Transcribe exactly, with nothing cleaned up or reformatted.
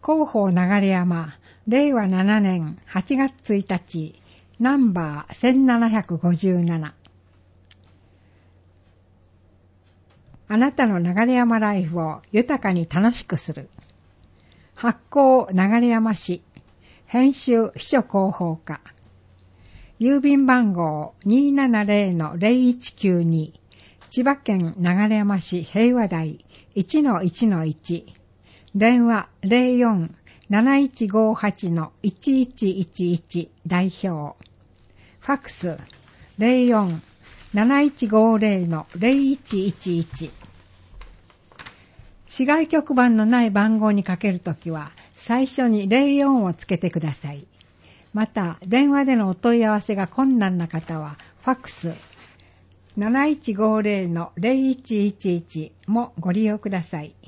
広報流山、れいわななねんはちがつついたち、ナンバーせんななひゃくごじゅうなな。あなたの流山ライフを豊かに楽しくする。発行流山市、編集秘書広報課。郵便番号 にーななぜろのぜろいちきゅうに、千葉県流山市平和台 いちのいちのいち、電話 ぜろよん なないちごはち いちいちいちいち 代表。ファックス ぜろよん なないちごぜろ ぜろいちいちいち。市外局番のない番号にかけるときは最初にぜろよんをつけてください。また、電話でのお問い合わせが困難な方は、ファックス なないちごぜろ ぜろいちいちいち もご利用ください。